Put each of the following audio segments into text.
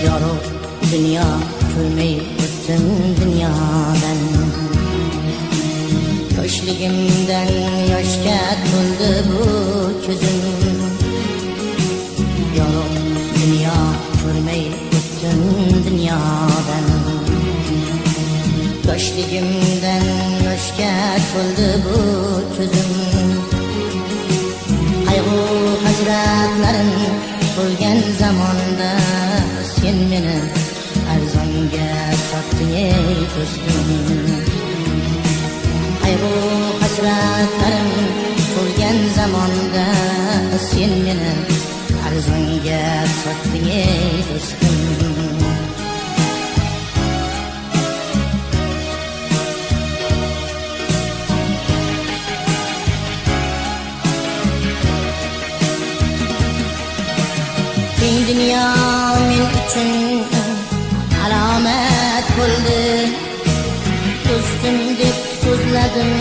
Yorug' dunyo ko'rmay o'tdim dunyodan. Yoshligimdan yoshga to'ldi bu ko'zim. Yorug' dunyo ko'rmay o'tdim dunyodan. Yoshligimdan yoshga to'ldi bu ko'zim. Qayg'u hasratlarim to'lgan zamonda sen meni arzonga sotding ey do'stim. Qayg'u hasratlarim to'lgan zamonda sen meni arzonga sotding ey do'stim. Keng dunyo men uchun alomat bo'ldi. Do'stim deb so'zladim,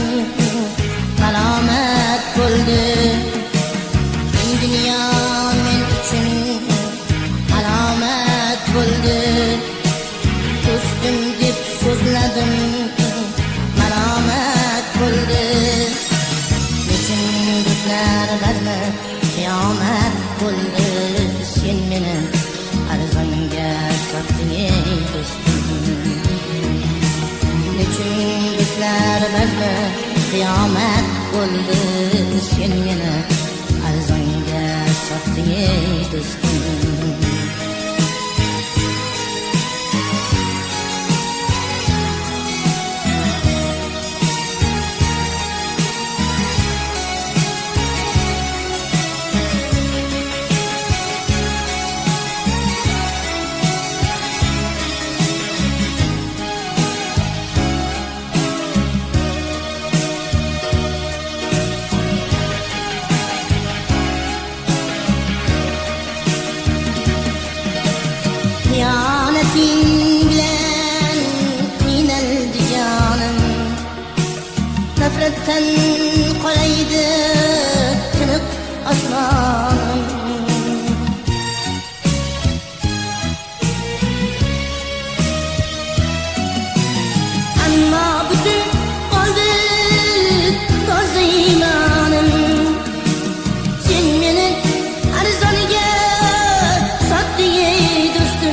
alomat bo'ldi. Keng dunyo men uchun alomat bo'ldi. Do'stim deb so'zladim, alomat bo'ldi. Nechun do'stlar bazmi qiyomat bo'ldi. Sen meni arzonga sotding ey do'stim. Nechun do'stlar bazmi qiyomat bo'ldi. Sen meni arzonga sotding ey do'stim. Xiyonating bilan qiynaldi jonim. Nafratdan qolaydi tiniq osmonim. Ammo butun qoldi toza iymonim. Sen meni arzoniga sotding ey do'stim.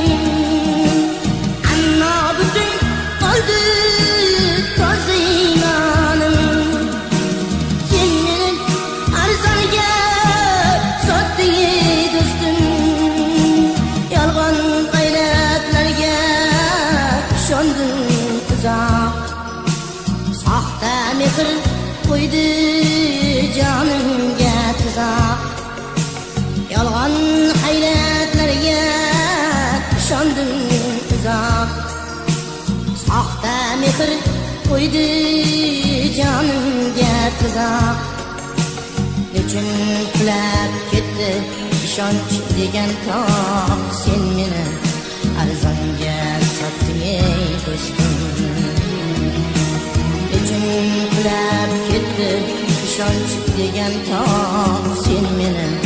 Ammo butun qoldi toza iymonim. Sen meni arzoniga sotding ey do'stim. Yolg'on g'ayratlarga ishondim uzoq. Soxta mehr qo'ydi jonimga tuzoq. Yolg'on hayratlarga ishondim uzoq. Soxta mehr qo'ydi jonimga tuzoq. Nechun qulab ketdi ishonch degan tog'. Sen meni arzonga sotding ey do'stim. Nechun qulab ketdi ishonch degan tog'. Sen meni